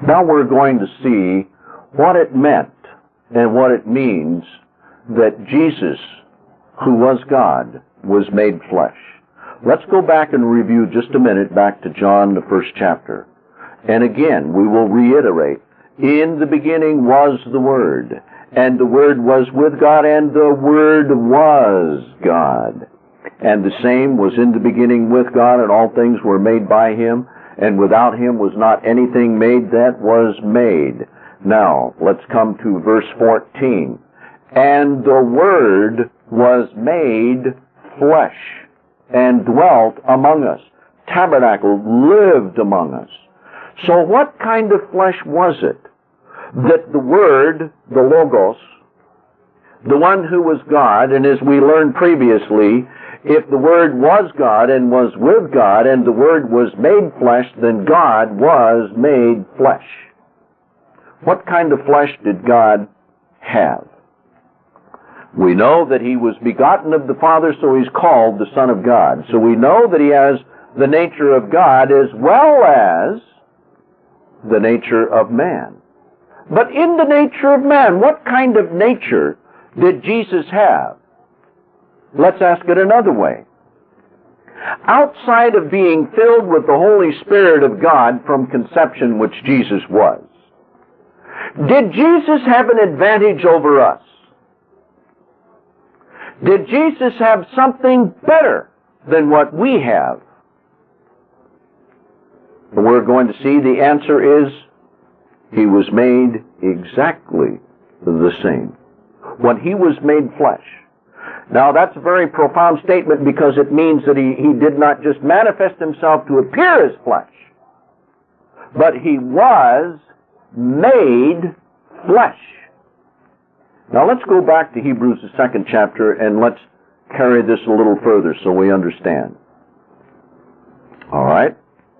Now we're going to see what it meant and what it means that Jesus, who was God, was made flesh. Let's go back and review just a minute back to John, the 1st chapter. And again, we will reiterate, in the beginning was the Word, and the Word was with God, and the Word was God. And the same was in the beginning with God, and all things were made by Him, and without Him was not anything made that was made. Now, let's come to verse 14. And the Word was made flesh, and dwelt among us, tabernacled, lived among us. So what kind of flesh was it that the Word, the Logos, the one who was God, and as we learned previously, if the Word was God and was with God, and the Word was made flesh, then God was made flesh. What kind of flesh did God have? We know that He was begotten of the Father, so He's called the Son of God. So we know that He has the nature of God as well as the nature of man. But in the nature of man, what kind of nature did Jesus have? Let's ask it another way. Outside of being filled with the Holy Spirit of God from conception, which Jesus was, did Jesus have an advantage over us? Did Jesus have something better than what we have? We're going to see the answer is He was made exactly the same. When He was made flesh. Now that's a very profound statement because it means that He did not just manifest Himself to appear as flesh, but He was made flesh. Now let's go back to Hebrews, the 2nd chapter, and let's carry this a little further so we understand. All right?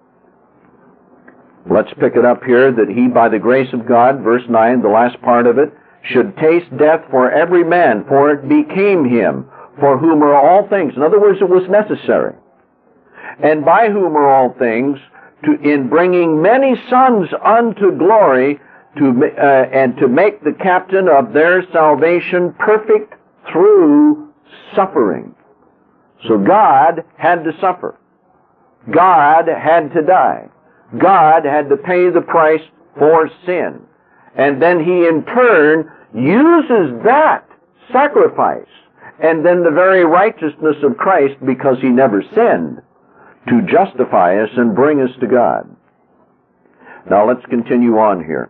Let's pick it up here that He, by the grace of God, verse 9, the last part of it, should taste death for every man, for it became Him, for whom are all things. In other words, it was necessary. And by whom are all things, in bringing many sons unto glory, and to make the captain of their salvation perfect through suffering. So God had to suffer. God had to die. God had to pay the price for sin. And then He in turn uses that sacrifice and then the very righteousness of Christ, because He never sinned, to justify us and bring us to God. Now let's continue on here.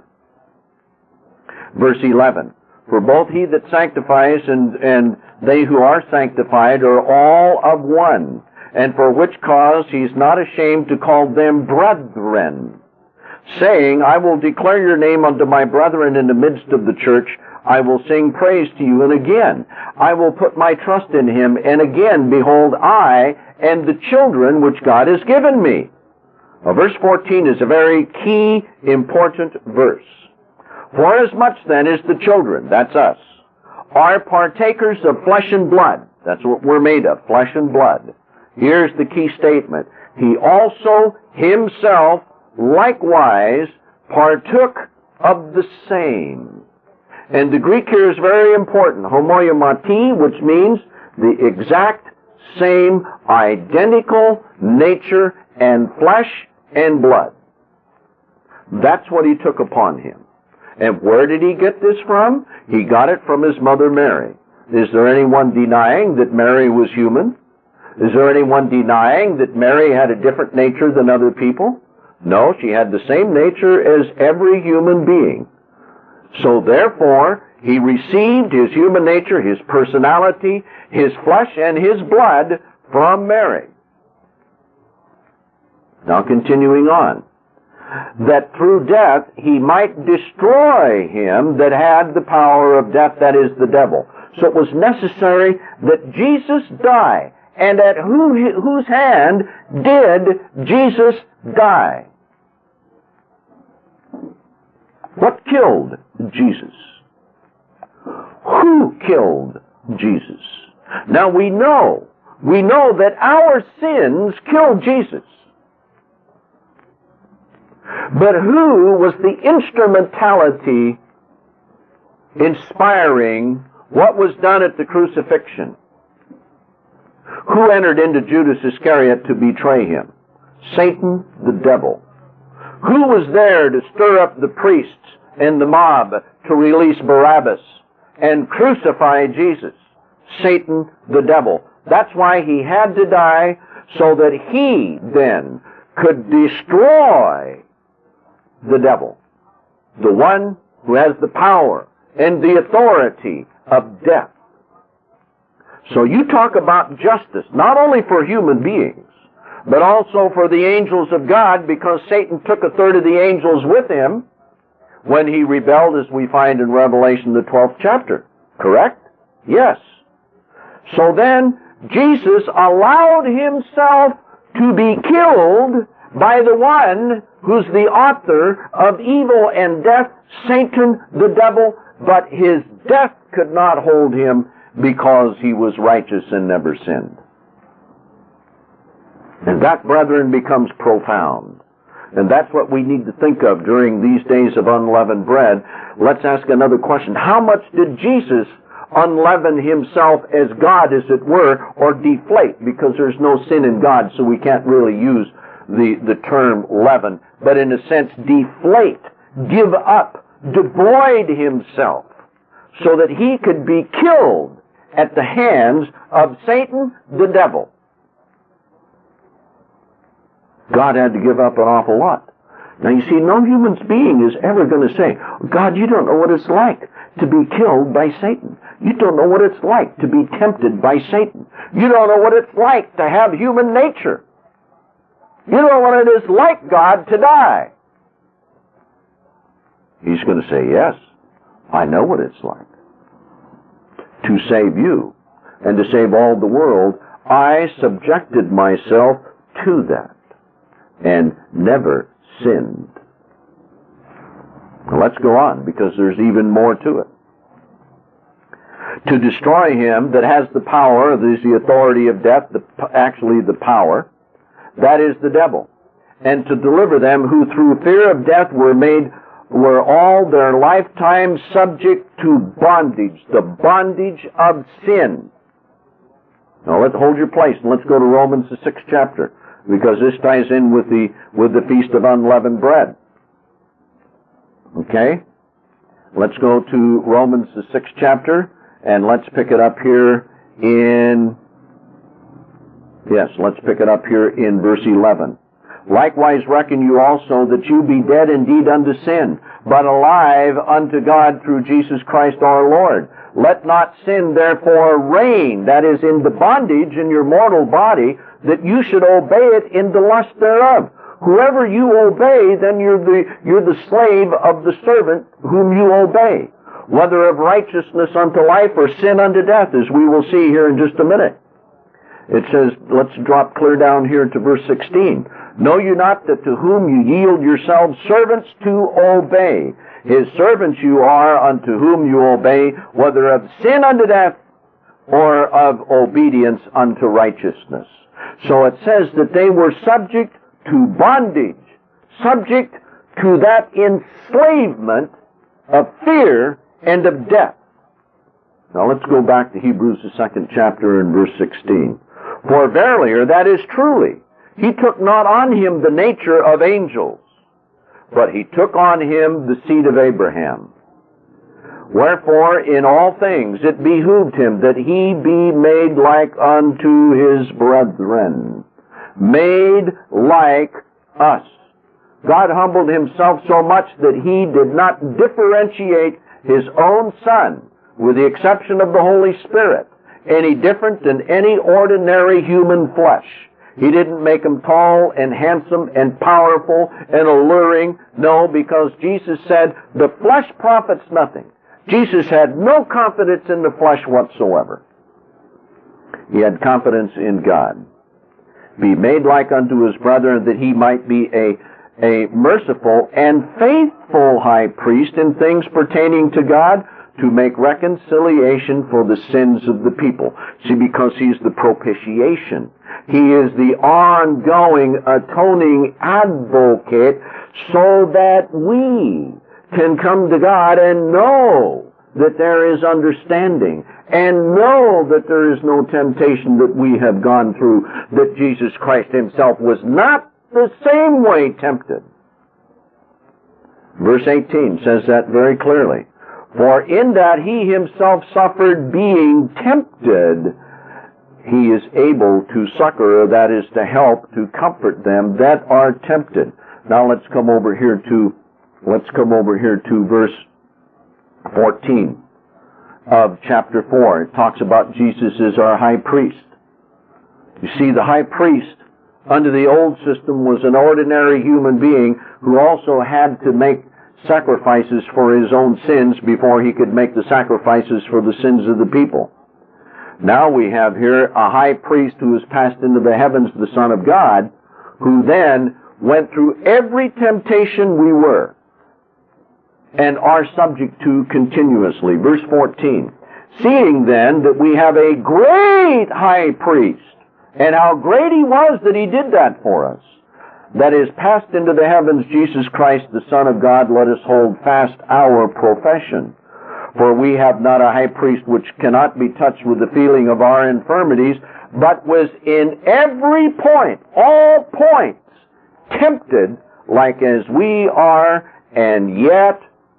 Verse 11, for both He that sanctifies and they who are sanctified are all of one, and for which cause He's not ashamed to call them brethren, saying, I will declare your name unto my brethren in the midst of the church. I will sing praise to you. And again, I will put my trust in Him. And again, behold, I and the children which God has given me. Now, verse 14 is a very key, important verse. For as much then as the children, that's us, are partakers of flesh and blood. That's what we're made of, flesh and blood. Here's the key statement. He also Himself likewise partook of the same. And the Greek here is very important. Homoiomati, which means the exact same, identical nature and flesh and blood. That's what He took upon Him. And where did He get this from? He got it from His mother Mary. Is there anyone denying that Mary was human? Is there anyone denying that Mary had a different nature than other people? No, she had the same nature as every human being. So therefore, He received His human nature, His personality, His flesh, and His blood from Mary. Now continuing on. That through death He might destroy him that had the power of death, that is, the devil. So it was necessary that Jesus die. And at whose hand did Jesus die? What killed Jesus? Who killed Jesus? Now we know that our sins killed Jesus. But who was the instrumentality inspiring what was done at the crucifixion? Who entered into Judas Iscariot to betray him? Satan, the devil. Who was there to stir up the priests and the mob to release Barabbas and crucify Jesus? Satan, the devil. That's why he had to die, so that he then could destroy the devil, the one who has the power and the authority of death. So you talk about justice, not only for human beings, but also for the angels of God, because Satan took a third of the angels with him when he rebelled, as we find in Revelation, the 12th chapter. Correct? Yes. So then, Jesus allowed himself to be killed by the one who's the author of evil and death, Satan, the devil, but his death could not hold him because he was righteous and never sinned. And that, brethren, becomes profound. And that's what we need to think of during these days of unleavened bread. Let's ask another question. How much did Jesus unleaven himself as God, as it were, or deflate? Because there's no sin in God, so we can't really use the term leaven. But in a sense, deflate, give up, devoid himself, so that he could be killed at the hands of Satan, the devil. God had to give up an awful lot. Now you see, no human being is ever going to say, God, you don't know what it's like to be killed by Satan. You don't know what it's like to be tempted by Satan. You don't know what it's like to have human nature. You don't know what it is like, God, to die. He's going to say, yes, I know what it's like. To save you and to save all the world, I subjected myself to that and never sinned. Now let's go on, because there's even more to it. To destroy him that has the power, there's the authority of death, actually the power, that is the devil. And to deliver them who through fear of death were all their lifetime subject to bondage, the bondage of sin. Now let's hold your place and let's go to Romans the 6th chapter, because this ties in with the Feast of Unleavened Bread. Okay? Let's go to Romans the 6th chapter, and let's pick it up here in verse 11. Likewise reckon you also that you be dead indeed unto sin, but alive unto God through Jesus Christ our Lord. Let not sin therefore reign, that is, in the bondage in your mortal body, that you should obey it in the lust thereof. Whoever you obey, then you're the slave of the servant whom you obey, whether of righteousness unto life or sin unto death, as we will see here in just a minute. It says, let's drop clear down here to verse 16. Know you not that to whom you yield yourselves servants to obey, his servants you are unto whom you obey, whether of sin unto death or of obedience unto righteousness. So it says that they were subject to bondage, subject to that enslavement of fear and of death. Now let's go back to Hebrews the 2nd chapter and verse 16. For verily, or that is truly, he took not on him the nature of angels, but he took on him the seed of Abraham. Wherefore, in all things it behooved him that he be made like unto his brethren, made like us. God humbled himself so much that he did not differentiate his own Son, with the exception of the Holy Spirit, any different than any ordinary human flesh. He didn't make him tall and handsome and powerful and alluring. No, because Jesus said, the flesh profits nothing. Jesus had no confidence in the flesh whatsoever. He had confidence in God. Be made like unto his brethren, that he might be a merciful and faithful high priest in things pertaining to God, to make reconciliation for the sins of the people. See, because he's the propitiation. He is the ongoing atoning advocate so that we can come to God and know that there is understanding and know that there is no temptation that we have gone through, that Jesus Christ himself was not the same way tempted. Verse 18 says that very clearly. For in that he himself suffered being tempted, he is able to succor, that is to help, to comfort them that are tempted. Now let's come over here to verse 14 of chapter 4. It talks about Jesus as our high priest. You see, the high priest under the old system was an ordinary human being who also had to make sacrifices for his own sins before he could make the sacrifices for the sins of the people. Now we have here a high priest who has passed into the heavens, the Son of God, who then went through every temptation we were and are subject to continuously. Verse 14, seeing then that we have a great high priest, and how great he was that he did that for us, that is passed into the heavens, Jesus Christ, the Son of God, let us hold fast our profession. For we have not a high priest which cannot be touched with the feeling of our infirmities, but was in every point, all points, tempted like as we are, and yet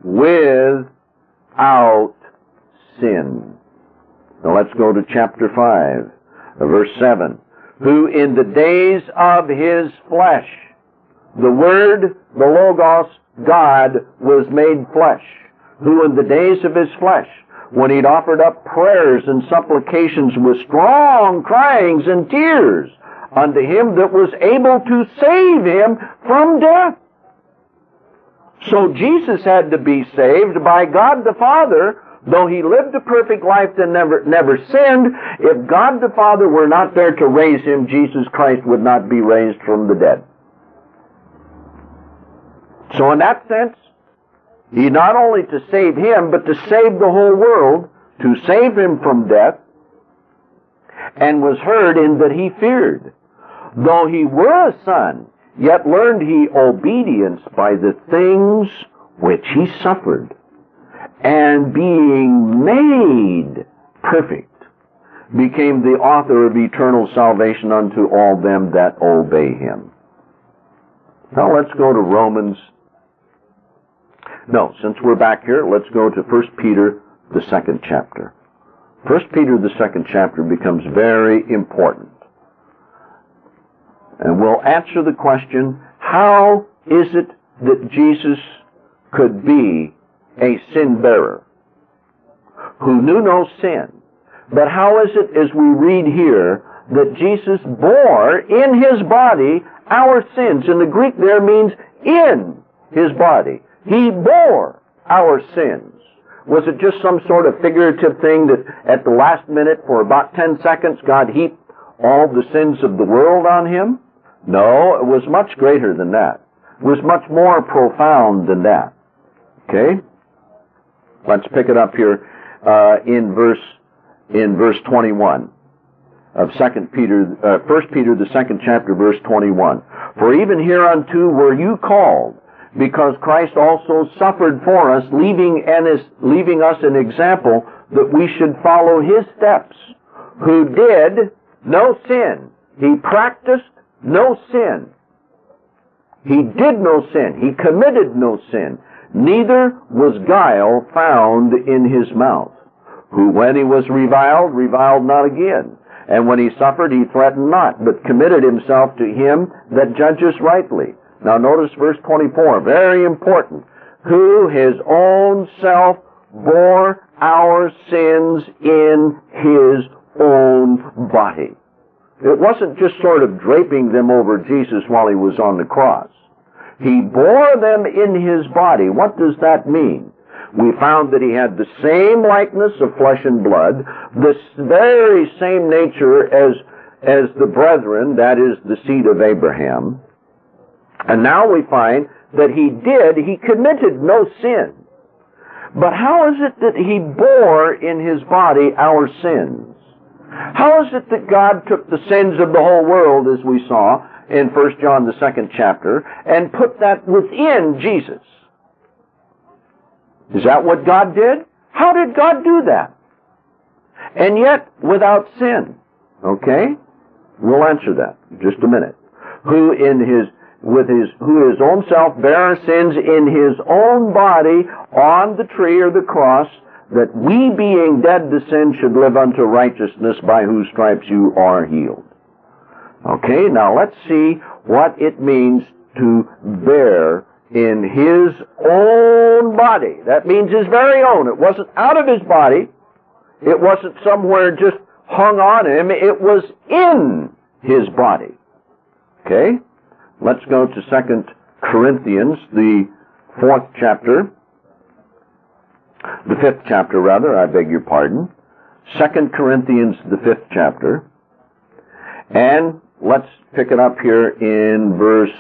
without sin. Now let's go to chapter 5, verse 7. Who in the days of his flesh, the Word, the Logos, God, was made flesh. Who in the days of his flesh, when he'd offered up prayers and supplications with strong cryings and tears unto him that was able to save him from death. So Jesus had to be saved by God the Father, though he lived a perfect life and never sinned. If God the Father were not there to raise him, Jesus Christ would not be raised from the dead. So in that sense, he not only to save him, but to save the whole world, to save him from death, and was heard in that he feared. Though he were a son, yet learned he obedience by the things which he suffered, and being made perfect, became the author of eternal salvation unto all them that obey him. Now let's go to Romans. No, since we're back here, let's go to 1 Peter, the 2nd chapter. 1 Peter, the 2nd chapter becomes very important. And we'll answer the question, how is it that Jesus could be a sin bearer who knew no sin? But how is it, as we read here, that Jesus bore in his body our sins? And the Greek there means in his body. He bore our sins. Was it just some sort of figurative thing that at the last minute, for about 10 seconds, God heaped all the sins of the world on him? No, it was much greater than that. It was much more profound than that. Okay? Let's pick it up here in verse 21 of 1 Peter, the 2nd chapter, verse 21. For even hereunto were you called, because Christ also suffered for us, leaving us an example that we should follow his steps, who did no sin. He practiced no sin. He did no sin. He committed no sin. Neither was guile found in his mouth. Who when he was reviled not again. And when he suffered, he threatened not, but committed himself to him that judges rightly. Now notice verse 24, very important. Who his own self bore our sins in his own body. It wasn't just sort of draping them over Jesus while he was on the cross. He bore them in his body. What does that mean? We found that he had the same likeness of flesh and blood, the very same nature as the brethren, that is, the seed of Abraham. And now we find that he committed no sin. But how is it that he bore in his body our sins? How is it that God took the sins of the whole world, as we saw in 1 John the 2nd chapter, and put that within Jesus? Is that what God did? How did God do that? And yet without sin. Okay? We'll answer that in just a minute. Who his own self bare our sins in his own body on the tree or the cross, that we being dead to sin should live unto righteousness, by whose stripes you are healed. Okay, now let's see what it means to bear in his own body. That means his very own. It wasn't out of his body. It wasn't somewhere just hung on him. It was in his body. Okay? Let's go to 2 Corinthians, the 4th chapter. The 5th chapter, rather, I beg your pardon. 2 Corinthians, the 5th chapter. And let's pick it up here in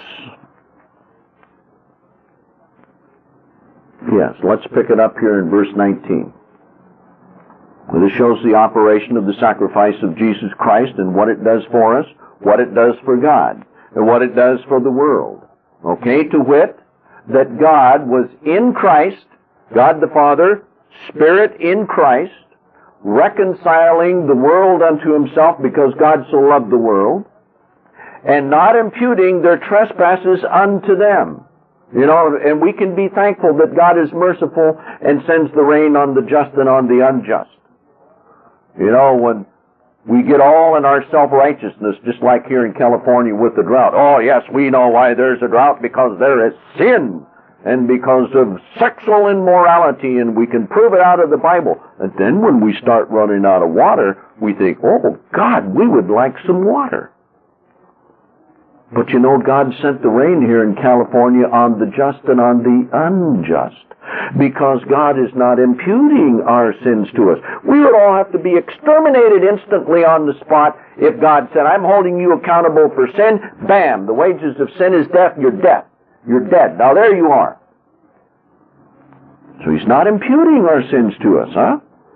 let's pick it up here in verse 19. This shows the operation of the sacrifice of Jesus Christ and what it does for us, what it does for God, and what it does for the world. Okay, to wit, that God was in Christ, God the Father, Spirit in Christ, reconciling the world unto himself because God so loved the world, and not imputing their trespasses unto them. You know, and we can be thankful that God is merciful and sends the rain on the just and on the unjust. You know, when we get all in our self-righteousness, just like here in California with the drought. Oh, yes, we know why there's a drought, because there is sin, and because of sexual immorality, and we can prove it out of the Bible. And then when we start running out of water, we think, oh, God, we would like some water. But you know, God sent the rain here in California on the just and on the unjust, because God is not imputing our sins to us. We would all have to be exterminated instantly on the spot if God said, I'm holding you accountable for sin. Bam! The wages of sin is death. You're dead. You're dead. Now there you are. So he's not imputing our sins to us, huh?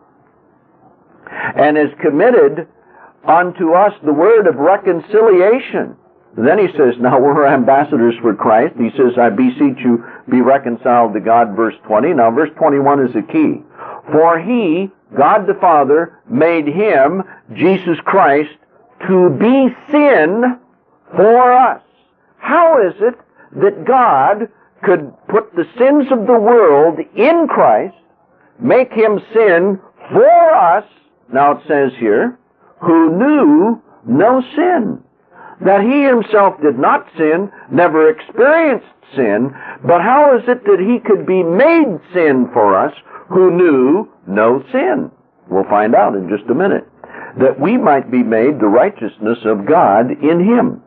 And has committed unto us the word of reconciliation. Then he says, now we're ambassadors for Christ. He says, I beseech you, be reconciled to God, verse 20. Now verse 21 is the key. For he, God the Father, made him, Jesus Christ, to be sin for us. How is it that God could put the sins of the world in Christ, make him sin for us, now it says here, who knew no sin? That he himself did not sin, never experienced sin, but how is it that he could be made sin for us who knew no sin? We'll find out in just a minute. That we might be made the righteousness of God in him.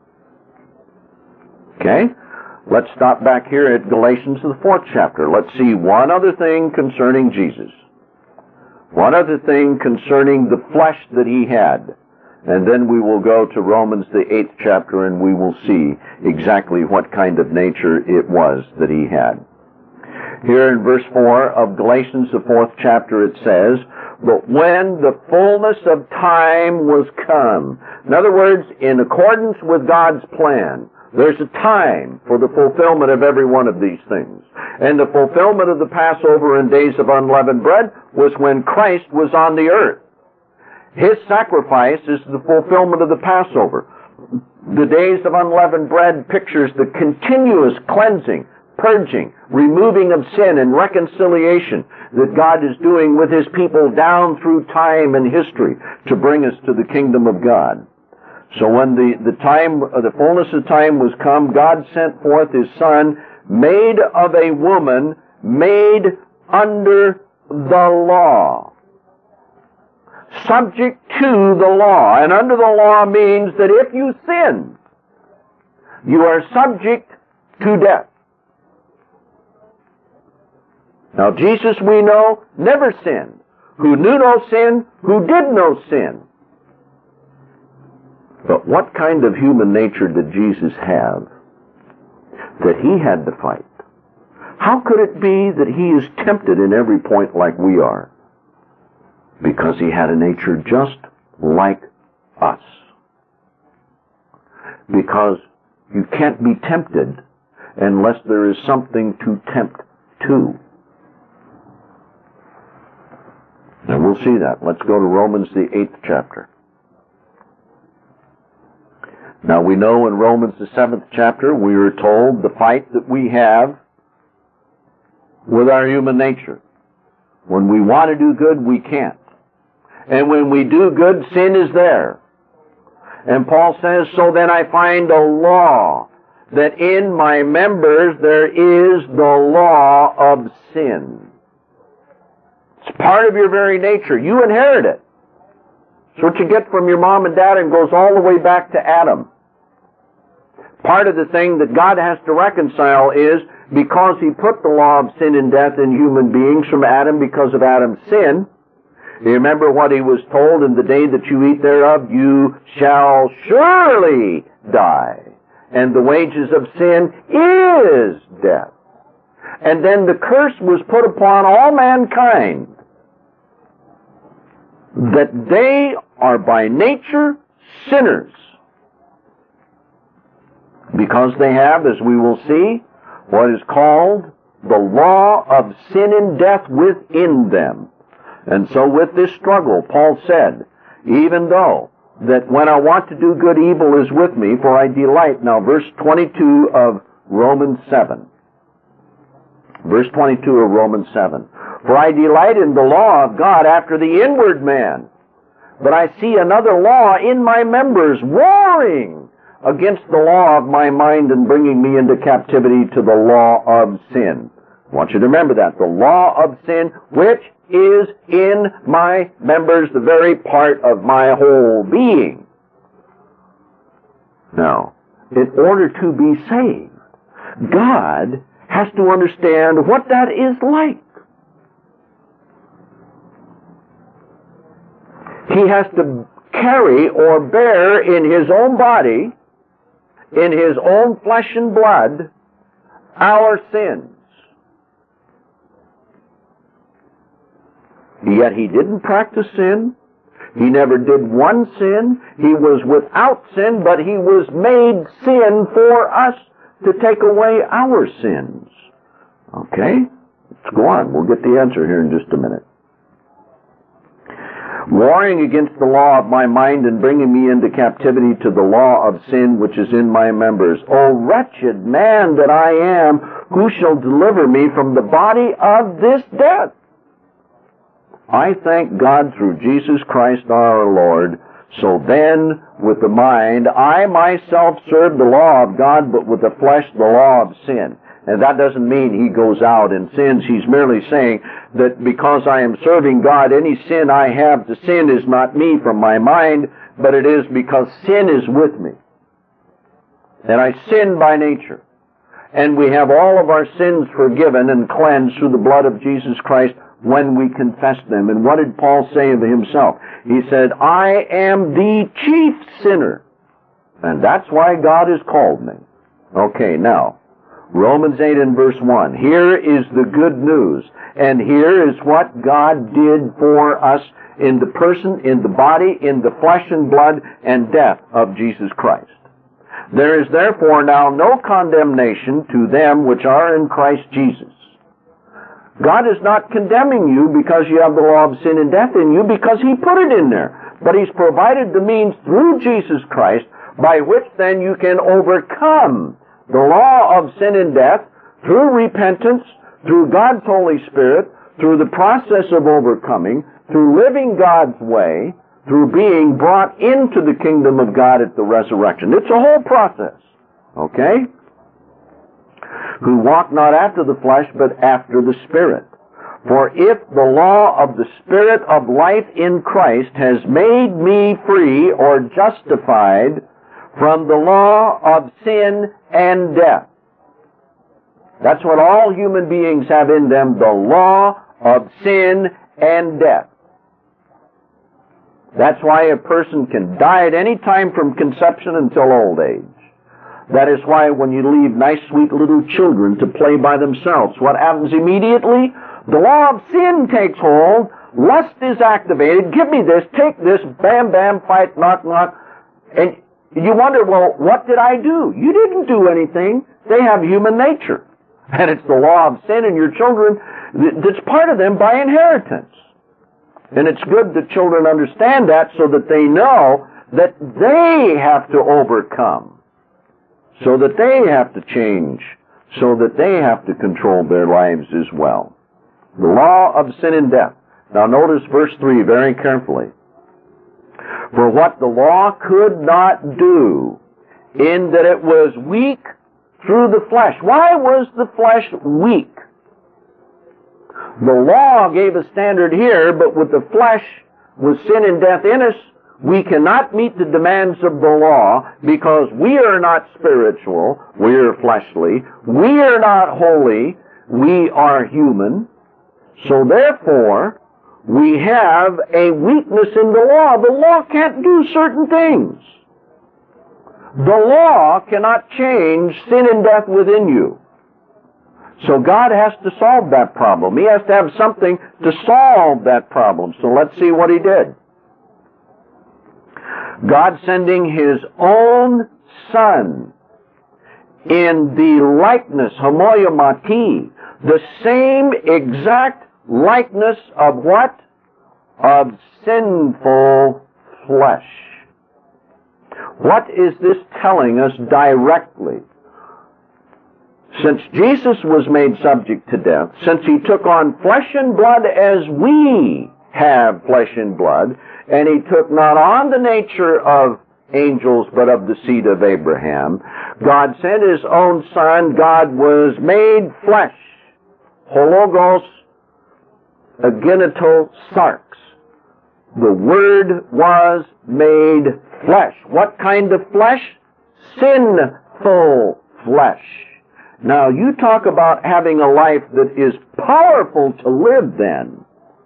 Okay? Let's stop back here at Galatians, the 4th chapter. Let's see one other thing concerning Jesus. One other thing concerning the flesh that he had. And then we will go to Romans, the 8th chapter, and we will see exactly what kind of nature it was that he had. Here in verse 4 of Galatians, the 4th chapter, it says, but when the fullness of time was come. In other words, in accordance with God's plan, there's a time for the fulfillment of every one of these things. And the fulfillment of the Passover and days of unleavened bread was when Christ was on the earth. His sacrifice is the fulfillment of the Passover. The days of unleavened bread pictures the continuous cleansing, purging, removing of sin and reconciliation that God is doing with his people down through time and history to bring us to the kingdom of God. So when the fullness of time was come, God sent forth his Son, made of a woman, made under the law. Subject to the law. And under the law means that if you sin, you are subject to death. Now Jesus, we know, never sinned. Who knew no sin, who did no sin. But what kind of human nature did Jesus have that he had to fight? How could it be that he is tempted in every point like we are? Because he had a nature just like us. Because you can't be tempted unless there is something to tempt to. And we'll see that. Let's go to Romans, the 8th chapter. Now we know in Romans, the 7th chapter, we are told the fight that we have with our human nature. When we want to do good, we can't. And when we do good, sin is there. And Paul says, so then I find a law, that in my members there is the law of sin. It's part of your very nature. You inherit it. It's what you get from your mom and dad and goes all the way back to Adam. Part of the thing that God has to reconcile is because he put the law of sin and death in human beings from Adam because of Adam's sin. You remember what he was told, in the day that you eat thereof, you shall surely die. And the wages of sin is death. And then the curse was put upon all mankind, that they are by nature sinners, because they have, as we will see, what is called the law of sin and death within them. And so with this struggle, Paul said, even though that when I want to do good, evil is with me, for I delight. Now, verse 22 of Romans 7. Verse 22 of Romans 7. For I delight in the law of God after the inward man, but I see another law in my members, warring against the law of my mind and bringing me into captivity to the law of sin. I want you to remember that. The law of sin, which is in my members, the very part of my whole being. Now, in order to be saved, God has to understand what that is like. He has to carry or bear in his own body, in his own flesh and blood, our sins. Yet he didn't practice sin. He never did one sin. He was without sin, but he was made sin for us to take away our sins. Okay? Let's go on. We'll get the answer here in just a minute. Warring against the law of my mind and bringing me into captivity to the law of sin which is in my members. O wretched man that I am, who shall deliver me from the body of this death? I thank God through Jesus Christ our Lord. So then, with the mind, I myself serve the law of God, but with the flesh, the law of sin. And that doesn't mean he goes out and sins. He's merely saying that because I am serving God, any sin I have to sin is not me from my mind, but it is because sin is with me. And I sin by nature. And we have all of our sins forgiven and cleansed through the blood of Jesus Christ when we confess them. And what did Paul say of himself? He said, I am the chief sinner. And that's why God has called me. Okay, now, Romans 8 and verse 1. Here is the good news. And here is what God did for us in the person, in the body, in the flesh and blood and death of Jesus Christ. There is therefore now no condemnation to them which are in Christ Jesus. God is not condemning you because you have the law of sin and death in you, because he put it in there. But he's provided the means through Jesus Christ by which then you can overcome the law of sin and death through repentance, through God's Holy Spirit, through the process of overcoming, through living God's way, through being brought into the kingdom of God at the resurrection. It's a whole process. Okay? Who walk not after the flesh, but after the Spirit. For if the law of the Spirit of life in Christ has made me free or justified from the law of sin and death. That's what all human beings have in them, the law of sin and death. That's why a person can die at any time from conception until old age. That is why when you leave nice, sweet little children to play by themselves, what happens immediately? The law of sin takes hold, lust is activated, give me this, take this, bam, bam, fight, knock, knock, and you wonder, well, what did I do? You didn't do anything. They have human nature. And it's the law of sin in your children that's part of them by inheritance. And it's good that children understand that so that they know that they have to overcome, so that they have to change, so that they have to control their lives as well. The law of sin and death. Now notice verse 3 very carefully. For what the law could not do, in that it was weak through the flesh. Why was the flesh weak? The law gave a standard here, but with the flesh, with sin and death in us, we cannot meet the demands of the law because we are not spiritual, we are fleshly, we are not holy, we are human. So therefore, we have a weakness in the law. The law can't do certain things. The law cannot change sin and death within you. So God has to solve that problem. He has to have something to solve that problem. So let's see what He did. God sending His own Son in the likeness, homoiomati, the same exact likeness of what? Of sinful flesh. What is this telling us directly? Since Jesus was made subject to death, since He took on flesh and blood as we have flesh and blood, and He took not on the nature of angels but of the seed of Abraham, God sent His own Son. God was made flesh. Hologos agenital sarx. The Word was made flesh. What kind of flesh? Sinful flesh. Now, you talk about having a life that is powerful to live then.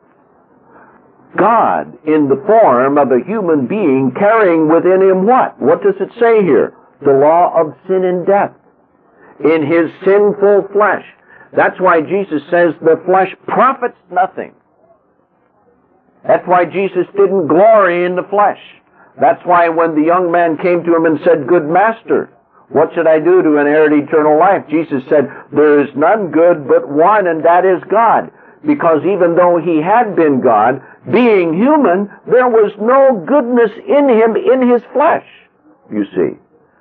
God, in the form of a human being, carrying within Him what? What does it say here? The law of sin and death. In His sinful flesh. That's why Jesus says the flesh profits nothing. That's why Jesus didn't glory in the flesh. That's why when the young man came to Him and said, "Good Master, what should I do to inherit eternal life?" Jesus said, "There is none good but one, and that is God." Because even though He had been God, being human, there was no goodness in Him in His flesh, you see.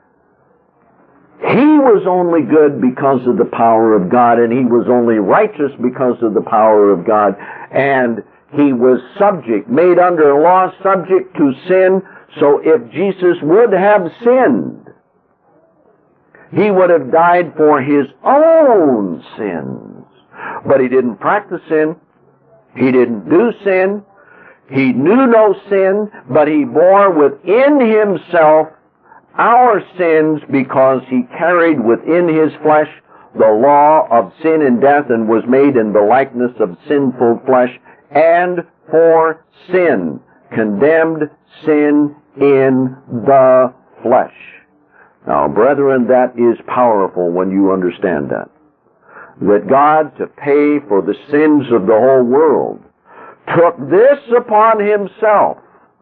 He was only good because of the power of God, and He was only righteous because of the power of God, and He was subject, made under law, subject to sin. So if Jesus would have sinned, He would have died for His own sins. But He didn't practice sin. He didn't do sin. He knew no sin, but He bore within Himself our sins because He carried within His flesh the law of sin and death and was made in the likeness of sinful flesh, and for sin, condemned sin in the flesh. Now, brethren, that is powerful when you understand that. That God, to pay for the sins of the whole world, took this upon Himself,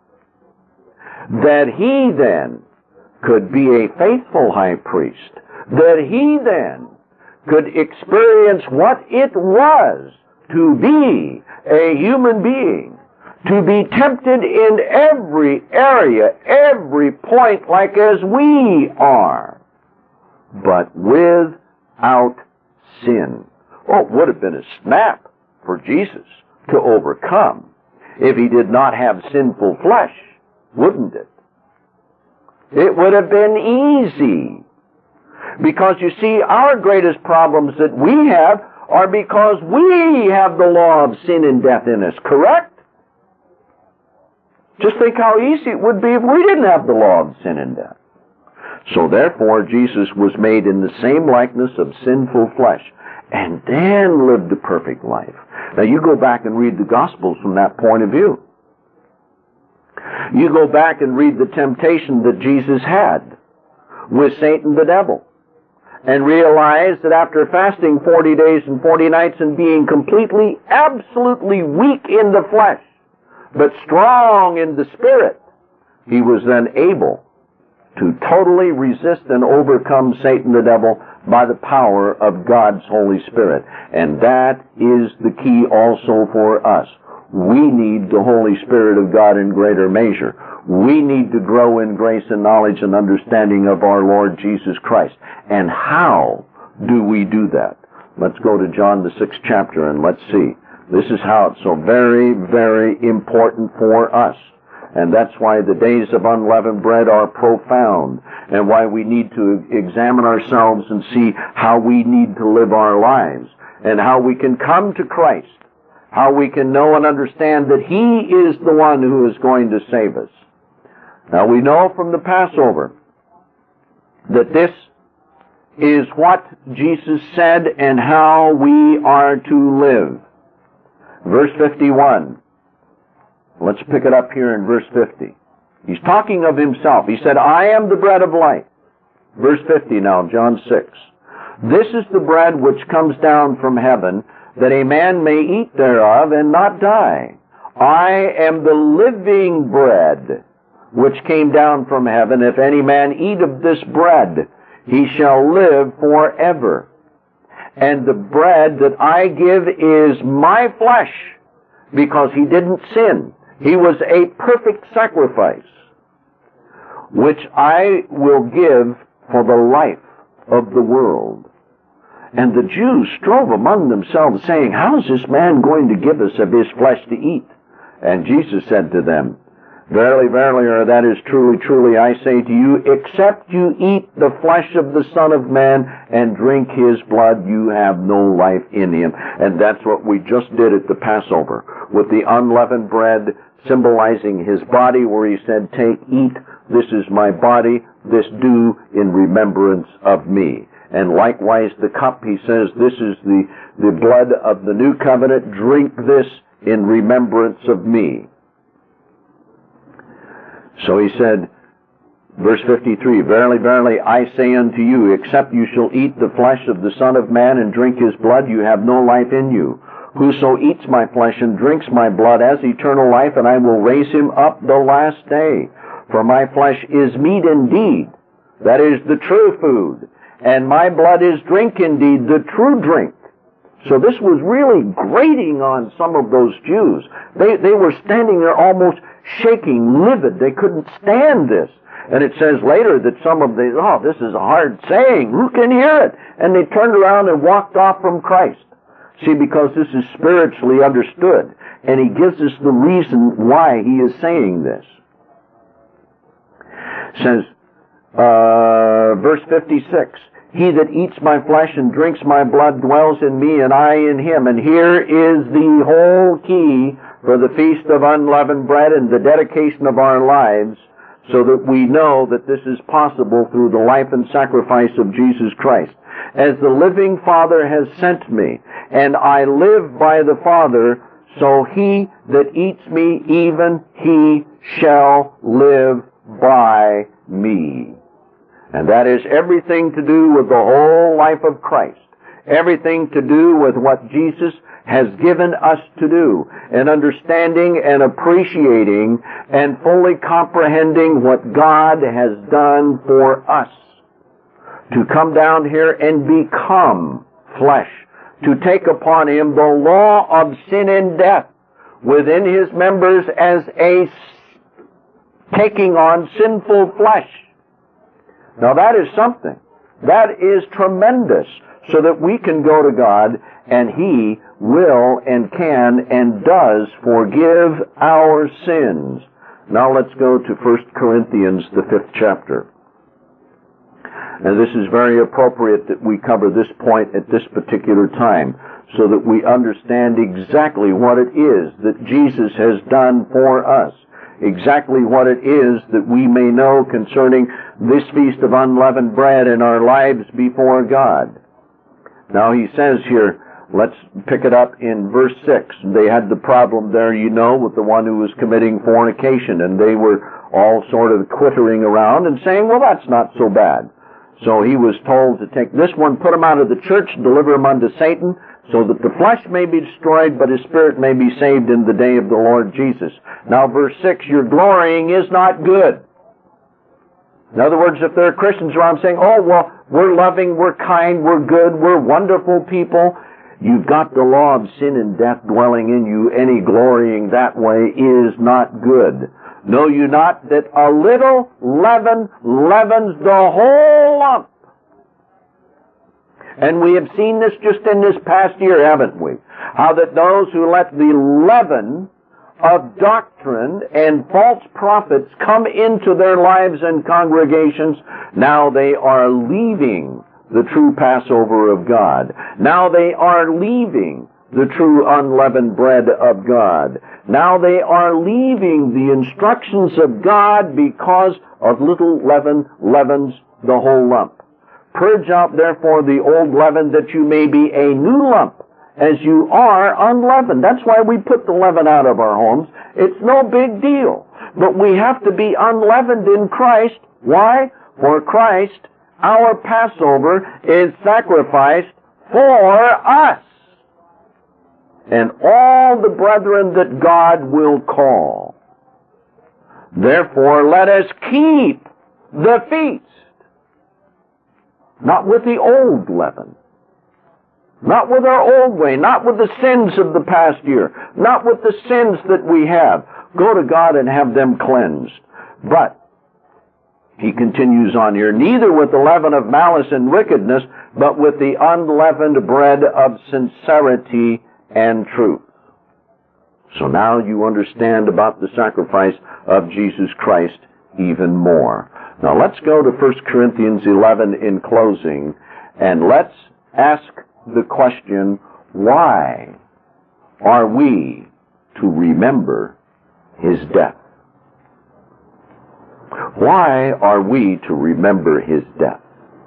that He then could be a faithful high priest, that He then could experience what it was to be a human being, to be tempted in every area, every point, like as we are, but without sin. Oh, it would have been a snap for Jesus to overcome if He did not have sinful flesh, wouldn't it? It would have been easy. Because you see, our greatest problems that we have are because we have the law of sin and death in us, correct? Just think how easy it would be if we didn't have the law of sin and death. So therefore, Jesus was made in the same likeness of sinful flesh, and then lived a perfect life. Now you go back and read the Gospels from that point of view. You go back and read the temptation that Jesus had. with Satan the devil, and realized that after fasting 40 days and 40 nights and being completely, absolutely weak in the flesh, but strong in the spirit, he was then able to totally resist and overcome Satan the devil by the power of God's Holy Spirit. And that is the key also for us. We need the Holy Spirit of God in greater measure. We need to grow in grace and knowledge and understanding of our Lord Jesus Christ. And how do we do that? Let's go to John the 6th chapter and let's see. This is how it's so very, very important for us. And that's why the days of unleavened bread are profound, and why we need to examine ourselves and see how we need to live our lives, and how we can come to Christ, how we can know and understand that He is the one who is going to save us. Now we know from the Passover that this is what Jesus said and how we are to live. Verse 51. Let's pick it up here in verse 50. He's talking of Himself. He said, I am the bread of life. Verse 50 now, John 6. This is the bread which comes down from heaven, that a man may eat thereof and not die. I am the living bread which came down from heaven. If any man eat of this bread, he shall live forever. And the bread that I give is my flesh, because He didn't sin. He was a perfect sacrifice, which I will give for the life of the world. And the Jews strove among themselves, saying, how is this man going to give us of His flesh to eat? And Jesus said to them, verily, verily, or that is truly, truly, I say to you, except you eat the flesh of the Son of Man and drink His blood, you have no life in Him. And that's what we just did at the Passover, with the unleavened bread, symbolizing His body, where He said, take, eat, this is my body, this do in remembrance of me. And likewise the cup, He says, this is the blood of the new covenant, drink this in remembrance of me. So He said, verse 53, verily, verily, I say unto you, except you shall eat the flesh of the Son of Man and drink His blood, you have no life in you. Whoso eats my flesh and drinks my blood has eternal life, and I will raise him up the last day. For my flesh is meat indeed, that is the true food, and my blood is drink indeed, the true drink. So this was really grating on some of those Jews. They were standing there almost shaking, livid. They couldn't stand this. And it says later that some of them, oh, this is a hard saying. Who can hear it? And they turned around and walked off from Christ. See, because this is spiritually understood. And He gives us the reason why He is saying this. It says, verse 56, he that eats my flesh and drinks my blood dwells in me, and I in him. And here is the whole key for the Feast of Unleavened Bread and the dedication of our lives, so that we know that this is possible through the life and sacrifice of Jesus Christ. As the living Father has sent me, and I live by the Father, so he that eats me, even he shall live by me. And that is everything to do with the whole life of Christ. Everything to do with what Jesus has given us to do, and understanding and appreciating and fully comprehending what God has done for us. To come down here and become flesh, to take upon Him the law of sin and death within His members as a taking on sinful flesh. Now that is something. That is tremendous, so that we can go to God and He will and can and does forgive our sins. Now let's go to 1 Corinthians, the 5th chapter. And this is very appropriate that we cover this point at this particular time, so that we understand exactly what it is that Jesus has done for us, exactly what it is that we may know concerning this Feast of Unleavened Bread in our lives before God. Now he says here, let's pick it up in verse 6. They had the problem there, you know, with the one who was committing fornication, and they were all sort of twittering around and saying, well, that's not so bad. So he was told to take this one, put him out of the church, deliver him unto Satan, so that the flesh may be destroyed, but his spirit may be saved in the day of the Lord Jesus. Now verse 6, your glorying is not good. In other words, if there are Christians around saying, oh, well, we're loving, we're kind, we're good, we're wonderful people, you've got the law of sin and death dwelling in you. Any glorying that way is not good. Know you not that a little leaven leavens the whole lump? And we have seen this just in this past year, haven't we? How that those who let the leaven of doctrine and false prophets come into their lives and congregations, now they are leaving the true Passover of God. Now they are leaving the true unleavened bread of God. Now they are leaving the instructions of God because of little leaven leavens the whole lump. Purge out therefore the old leaven, that you may be a new lump, as you are unleavened. That's why we put the leaven out of our homes. It's no big deal. But we have to be unleavened in Christ. Why? For Christ, our Passover, is sacrificed for us and all the brethren that God will call. Therefore, let us keep the feast. Not with the old leaven. Not with our old way. Not with the sins of the past year. Not with the sins that we have. Go to God and have them cleansed. But, he continues on here, neither with the leaven of malice and wickedness, but with the unleavened bread of sincerity and truth. So now you understand about the sacrifice of Jesus Christ even more. Now let's go to 1 Corinthians 11 in closing, and let's ask the question, why are we to remember his death? Why are we to remember his death?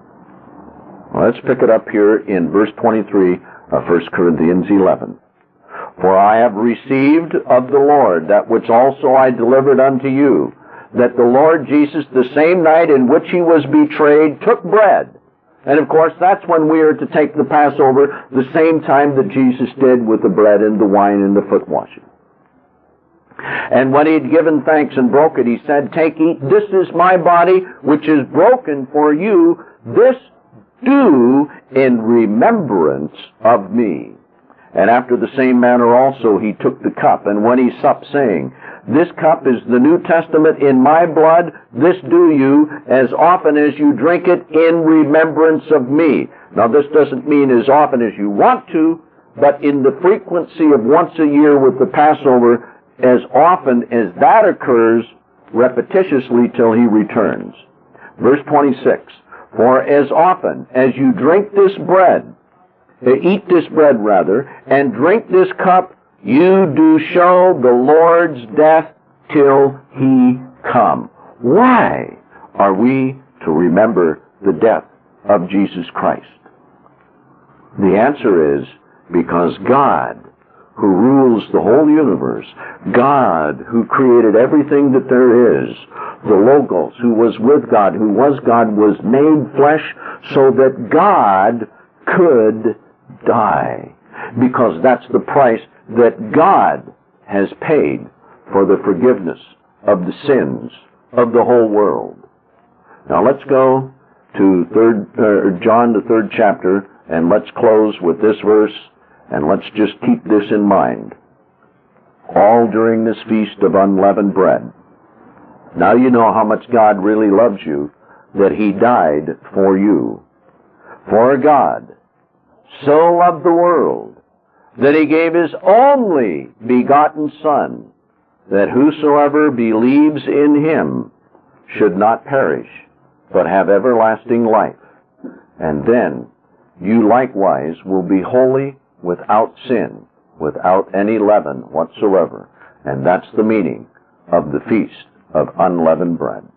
Well, let's pick it up here in verse 23 of 1 Corinthians 11. For I have received of the Lord that which also I delivered unto you, that the Lord Jesus, the same night in which he was betrayed, took bread. And of course, that's when we are to take the Passover, the same time that Jesus did with the bread and the wine and the foot washing. And when he had given thanks and broke it, he said, take, eat, this is my body, which is broken for you. This do in remembrance of me. And after the same manner also he took the cup, and when he supped, saying, this cup is the New Testament in my blood. This do you as often as you drink it in remembrance of me. Now this doesn't mean as often as you want to, but in the frequency of once a year with the Passover, as often as that occurs, repetitiously till he returns. Verse 26, for as often as you drink this bread, eat this bread rather, and drink this cup, you do show the Lord's death till he come. Why are we to remember the death of Jesus Christ? The answer is because God, who rules the whole universe, God, who created everything that there is, the Logos, who was with God, who was God, was made flesh so that God could die. Because that's the price that God has paid for the forgiveness of the sins of the whole world. Now let's go to John, the 3rd chapter, and let's close with this verse, and let's just keep this in mind. All during this feast of unleavened bread. Now you know how much God really loves you, that he died for you. For God so loved the world, that he gave his only begotten Son, that whosoever believes in him should not perish, but have everlasting life. And then you likewise will be holy, without sin, without any leaven whatsoever. And that's the meaning of the Feast of Unleavened Bread.